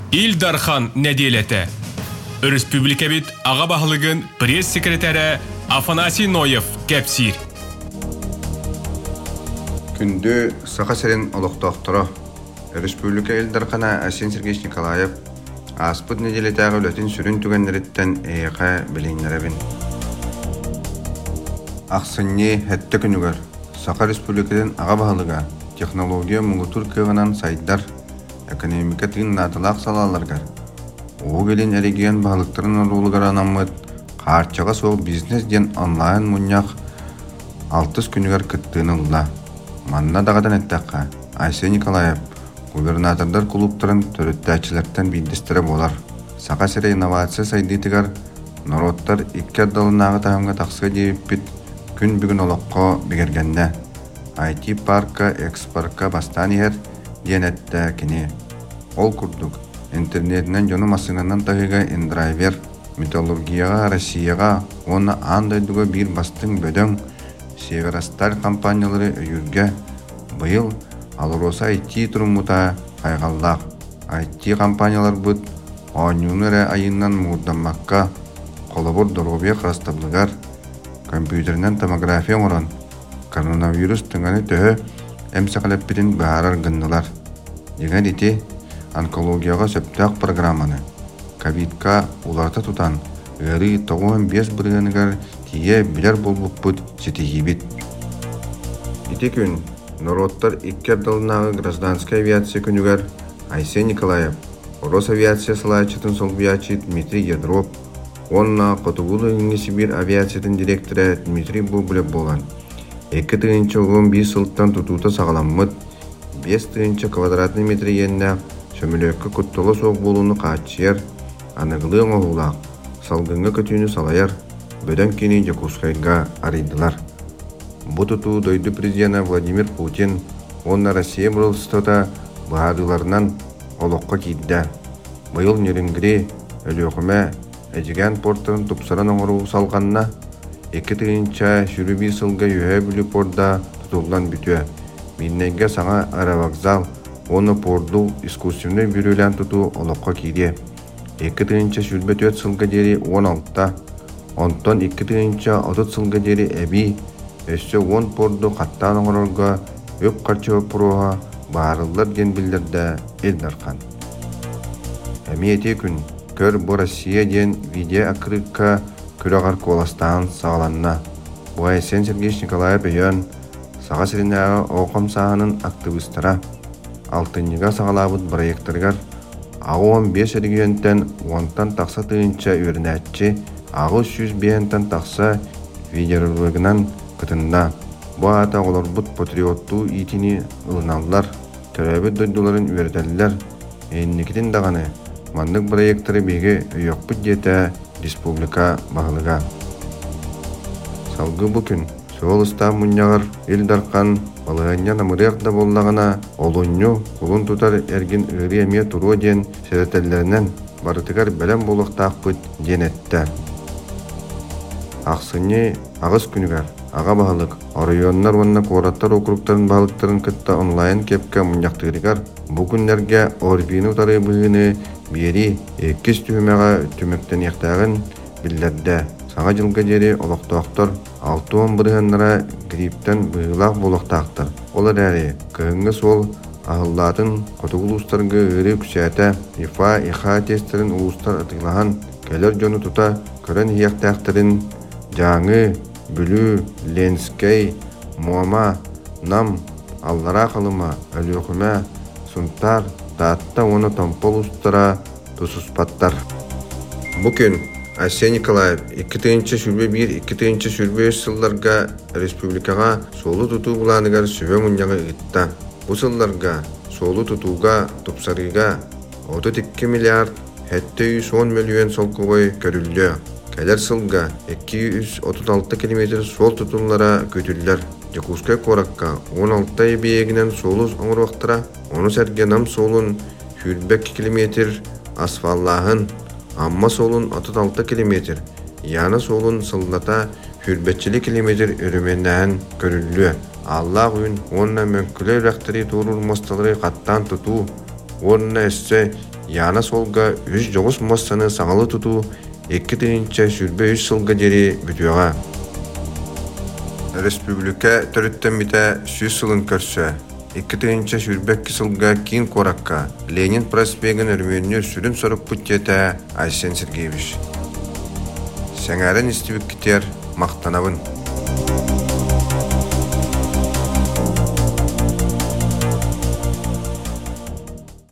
Илдархан неделеті. Республика бит аға бағылығын пресс-секретары Афанасий Ноев кәпсир. Күнді сақа сәрін олықтақтыры. Республика Илдархана Асен Сергеевич Николаев аспыт неделетағы өлетін сүрін түгенлеріттен әйіға білейнеребін. Ақсынне әтті күнігер Сақа Республикадан аға бағылыға технология мұңғытыр кығынан сайдар экономика тыын натылақ салаларғар. Оғелен әреген бағылықтарын орулығар анамыд қарчаға соғы бизнес ден онлайн мұняқ 6 күнігер күттіғынылда. Манна дағадан әттәққа Айсен Николаев губернатордар клубтарын төріттәчілерден білдістірі болар. Сақа сәрі инновация сайдетігер народтар 2 далынағы тағымға тақсыға дейіп біт күн бүгін олыққа бігергенде. IT парка, экс-парка бастан ер ден әтті кене. Ол күрдік. Интернетінен жоны масынынан тағыға индрайвер, металлургияға, Россияға, оны андайдығы бір бастың бөдің Северосталь компаниялары өйірге. Бұйыл Алроса IT тұрымыта қайғаллақ. IT компаниялар бұд оңюныры айыннан мұғданмаққа қолабыр дұробия қырастаблығар. Компьютерінен томография орын. Коронавирус түңәні төхі әмсіқалап бірін бағарар ғыннылар. Деген еті онкологияға сөптәқ программаны. Ковидка уларта тұтан ғыры 95 біргенігер тие білер болбуп бұд сетегі бит. Еті күн народтар 2 далынағы гражданская авиация күнігер Айсен Николаев, Рос авиация салайчытын солбиячы Дмитрий Ядров, онна Котугулы Сибир авиациятын директоры Дмитрий Бублев болған. 2 тыгынчы 15 сылттан тұтуыта сағаламмыд, 5 тыгынчы квадратный метр еннәқ, шөмілөккі күттілі соқ болуыны қачер, анығылың оғылақ, салғынғы көтүйіні салайар, бөден кені Якускайға арайдылар. Бұ тұту дойды президенті Владимир Путин, онна Россия бұрылыстыда бағадыларынан олыққа кейді. Бұйыл нерінгірі өліғіме әжіген порттарын тұпсыран оңыру салғанына, 2 тыгынча жүрүбі сылға үйе бүлі порда тұтылдан бүтуе. Миннеге саңа аэровокзал, оны порду искусственный бүрілен тұту олыққа кейде. 2 тыгынча жүрбе 4 сылға дері 16-та, онтон 2 тыгынча 30 сылға дері әбі, өсі 10 порду қаттан оңырға өп қарчы өпіруға барылар ген білдерді Илдархан. Әме ете күн, көр бұ Россия ден видео ақырыққа күрағар коластан сағаланна. Бұға Айсен Сергеевич Николаев өйен саға сірінәға оқым сағының активистара. Алтынныға сағалабыд проекторгар ағы 15 әргүйентен 10-тан тақса тыынча өрінәтчі, ағы 100-бейентен тақса видеорологынан күтінна. Бұға ата олар бұд патриотту итini ұлыналар, төрәбі дойдуларын өрдәлілер. Еннекетін дағаны мандық проекторы беге өйек бұд дета республика бағылыға. Салғы бүкін сол ұста мұньяғыр Илдархан балығanya намырияқта боллағына олыню құлын тұтар әрген үрі әме тұру ден сәрәтәлерінен барытығар бәлем болықтақ бұд ден әтті. Ақсыне ағыз күнігер, аға бағылық, орайоннар онына қораттар округтарын бағылықтарын күтті онлайн кепке мұньяқтығырығар. Бұкүнлерге орбины ұтары бұғыны бері 2 түймеға түміктен еқтағын білдерді. Саңа жылға дері олықтақтыр 6-10 бірғанлара гриптен бұғылақ болықтақтыр. Олар әрі күйінгі сол ағыллатын қотығыл ұстарға үрі күсәті ИФА, ИХА тестерін ұлыстар атығылаған кәлер жоны тұта көрін еқтақтырын жаңы, бүлі, ленскей, моама, нам, аллара қалыма, өліқіме, сұнтар, датта оны томпол ұстара тұсыспаттар. Бүкін Айсен Николаев 2 тыгынча сүрбе 1, 2 тыгынча сүрбе 3 сылларға республикаға солу тұту бұланығар сөбе мұняға ұйтта. Бұл сылларға солу тұтуға тұпсарыға 32 миллиард 710 миллион солқығой көрілді. Кәлер сылға 236 километр сол тұтулара көтілдер. Якускай қораққа 16 бейегінен солыз оңыр вақтыра, оны сәргенам солын 42 километр асфаллағын, Амма солун 36 километр, яна солун сыллата 45 километр өріменнән көрілі. Аллах үн, онна мөңкілі рәқтірі турur мосталары қаттан тұту, онна әссе яна солга үз жоғыс моссаны саңалы туту 2 тыйынча сүрбе 3 сылга дери бүтүөға. Республика төрүттен сүз сылын көрсө 2 тыйынча сүрбе 2 сылга кин коракка Ленин проспегін өрмөнү сүрін сорок путчета Айсен Сергеевич. Сәңәрін істібік кетер мақтанабын.